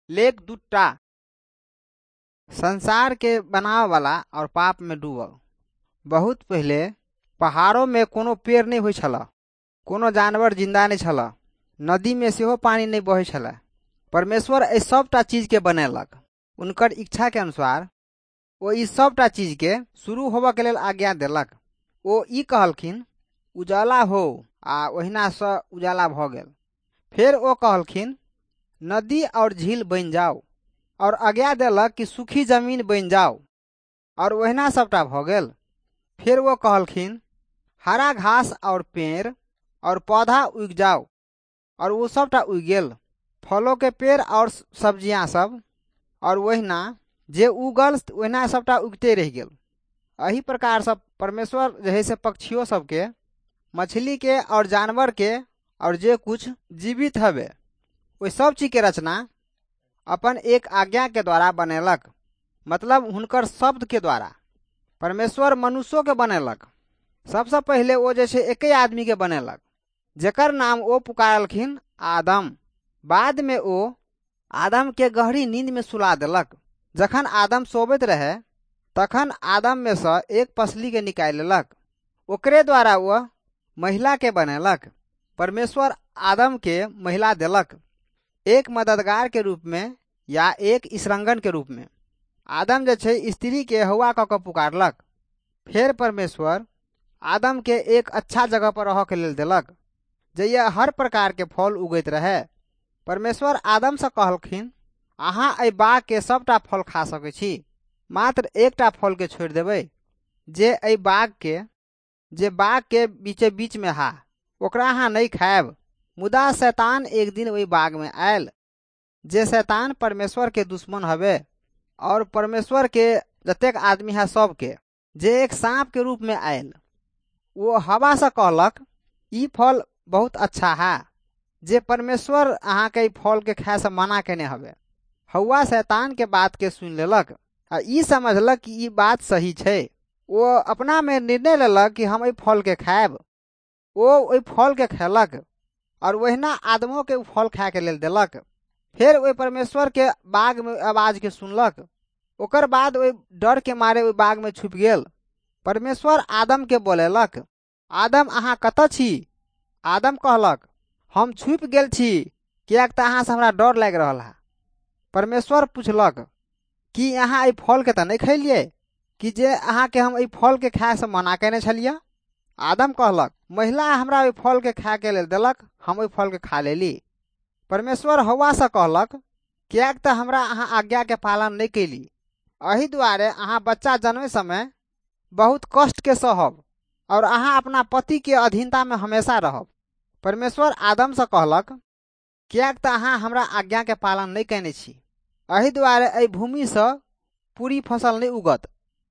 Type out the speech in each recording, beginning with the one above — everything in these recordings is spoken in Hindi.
लेख 2 संसार के बनावे वाला और पाप में डूबल। बहुत पहले पहाड़ों में कोनो पेड़ नहीं होइ छला, कोनो जानवर जिंदा नहीं छला, नदी में सेहो पानी नहीं बहे छला। परमेश्वर एहि सबटा चीज के बनेलक। उनकर इच्छा के अनुसार ओ ई सबटा चीज के शुरू होबऽ के लेल आज्ञा देलक। ओ ई कहलखिन उजाला हो, आ ओहिना सँ उजाला भऽ गेल। फेर ओ कहलखिन नदी और झील बनि जाओ, और आज्ञा देलक कि सूखी जमीन बनि जाओ, और ओहिना सबटा भऽ गेल। फिर वो कहलखिन हरा घास और पेड़ और पौधा उग जाओ, और वो सबटा उग गेल। फलों के पेड़ और सब्जियां सब, और ओहिना जे उगल ओहिना सबटा उगते रह गेल। एही प्रकार सब परमेश्वर जे है से पक्षियों सबके, मछली के और जानवर के और जे कुछ जीवित हवे ओहि सब चीज के रचना अपन एक आज्ञा के द्वारा बनेलक, मतलब हुनकर शब्द के द्वारा। परमेश्वर मनुष्यों के बनेलक। सबसे पहले वो जैसे एक आदमी के बनेलक, जेकर नाम ओ पुकारलखिन आदम। बाद में ओ आदम के गहरी नींद में सुला देलक। जखन आदम सोबैत रहे तखन आदम में से एक पसली के निकालि लेलक। ओकरे द्वारा वह महिला के बनेलक। परमेश्वर आदम के महिला देलक, एक मददगार के रूप में या एक इसरंगन के रूप में। आदम जे छै स्त्री के हवा कऽ कऽ पुकारलक। फिर परमेश्वर आदम के एक अच्छा जगह पर रह के लेल देलक, जइया हर प्रकार के फल उगैत रहे। परमेश्वर आदम से कहलखिन अहाँ एहि बाग के सबटा फल खा सकै छी, मात्र एकटा फल के छोड़ि देबै, जे बाग के बीचे बीच में हा, ओकरा अहाँ नहीं खायब। मुदा शैतान एक दिन ओहि बाग में आयल, जे शैतान परमेश्वर के दुश्मन हवे और परमेश्वर के जतेक आदमी है सबके, जे एक सांप के रूप में आयल। वो हवा से कहलक ई फल बहुत अच्छा है, जे परमेश्वर अहाँ के ई फल के खाए से मना केने हवे। हवा शैतान के बात के सुन लेलक आ ई समझलक कि ई बात सही छै। वो अपना में निर्णय लेलक कि हम एहि फल के खायब। वो ओहि फल के खेलक और ओहिना आदमों के फल खाए के लेल देलक। फिर ओहि परमेश्वर के बाग में आवाज के सुनलक। ओकर बाद ओहि डर के मारे ओहि बाग में छुप गेल। परमेश्वर आदम के बोलेलक आदम अहाँ कतऽ छी? आदम कहलक हम छुप गेल छी, कियाक तऽ अहाँ से हमरा डर लागि रहल है। परमेश्वर पूछलक कि अहाँ एहि फल के तऽ नहीं खैलियै, कि जे अहाँ के हम एहि फल के खाए से मना केने छलियै? आदम कहलक महिला हमरा ओहि फल के खाए के लेल देलक, हम ओहि फल के खा लेली। परमेश्वर हवा से कहलक कियाक तऽ हमरा अहाँ आज्ञा के पालन नहीं कैली, एही दुआरे अहाँ बच्चा जन्मे समय बहुत कष्ट के सहब और अहाँ अपना पति के अधीनता में हमेशा रहब। परमेश्वर आदम से कहलक कियाक तऽ अहाँ हमरा आज्ञा के पालन नहीं कैने छी, एही दुआरे एहि भूमि से पूरी फसल नहीं उगत।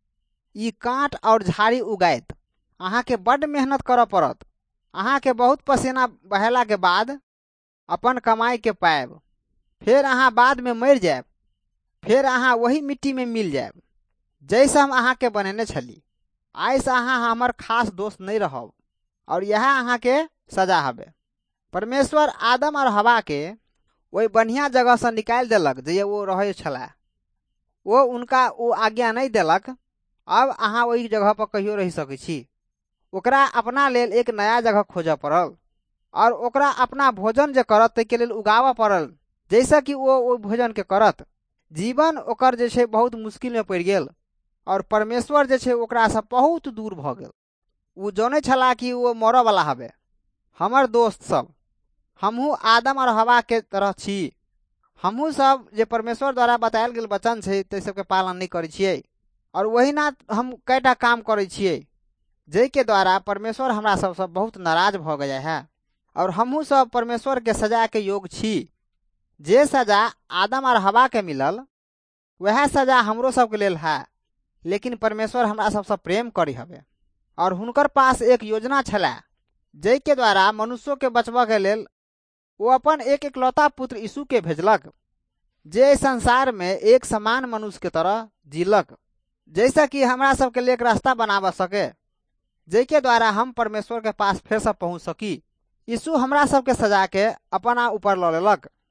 ई कांट और झाड़ी उगाइत, अहाँ के बड़ मेहनत करऽ पड़त। अहाँ के बहुत पसीना बहेला के बाद अपन कमाई के पाएब। फिर अहाँ बाद में मर जाएब, फिर अहाँ वही मिट्टी में मिल जाएब जैसे हम अहाँ के बनेने छली। आइ से अहाँ हमर खास दोस्त नहीं रहब, और यह अहाँ के सजा हबे। परमेश्वर आदम और हवा के वही बढ़िया जगह से निकाल देलक जे वो रहे छला। वो उनका वो आज्ञा नहीं देलक अब अहाँ वही जगह पर कहियो रह सकै छी। ओकरा अपना लेल एक नया जगह खोजऽ पड़ल, और ओकरा अपना भोजन जे करत ताहि लेल उगावऽ पड़ल, जैसे कि वो भोजन के करत। जीवन ओकर जे छै बहुत मुश्किल में पड़ गेल, और परमेश्वर जे छै ओकरा से बहुत दूर भ गेल। वो जाने छला कि वो मरऽ वाला हवे। हमर दोस्त सब, हमहू आदम और हवा के तरह छी। हमहू सब जे परमेश्वर द्वारा बतायल गेल वचन छै ताहि सबके पालन नहीं करै छियै, और वही ना हम कईटा काम करै छियै जै के द्वारा परमेश्वर हमरा सबसे बहुत नाराज भ गया है, और हमहू सब परमेश्वर के सजा के योग्य छी। जे सजा आदम और हवा के मिलल वह सजा हमरो सबके लेल है, लेकिन परमेश्वर हमरा सबसे प्रेम करी हवे, और हुनकर पास एक योजना छला जै के द्वारा मनुष्यों के बचबा के लेल वो अपन एक इकलौता पुत्र यीशु के भेजलक, जे संसार में एक समान मनुष्य के तरह जीलक, जैसा कि हमरा सबके लिए एक रास्ता बनावा सके, जै के द्वारा हम परमेश्वर के पास फिर से पहुंच सकी। यीशु हमरा सबके सजा के अपना ऊपर ल लेलक,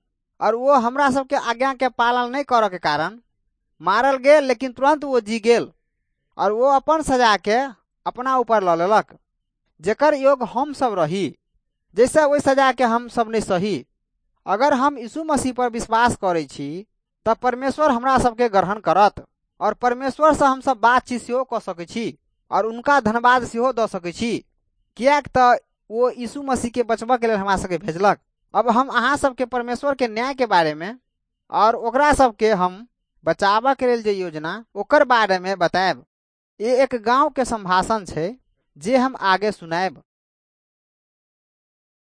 और वो हमरा सबके आज्ञा के पालन नहीं करे के कारण मारल गेल, लेकिन तुरंत वो जी गेल और वो अपन सजा के अपना ऊपर ल लेलक, जेकर योग हम सब रही, जैसे वही सजा के हम सब नहीं सही। अगर हम यीशु मसीह पर विश्वास करै छी तब परमेश्वर हमरा सबके ग्रहण करत और परमेश्वर से हम सब बातचीत सेहो कऽ सकै छी और उनका धन्यवाद सेहो दऽ सकै छी, कियाक तऽ वो यीशु मसीह के बचबऽ के लेल हमरा सबके भेजलक। अब हम अहाँ सबके परमेश्वर के न्याय के बारे में और ओकरा सबके हम बचाबऽ के लेल जे योजना ओकर बारे में बताएब। ये एक गांव के संभाषण छै जे हम आगे सुनाएब।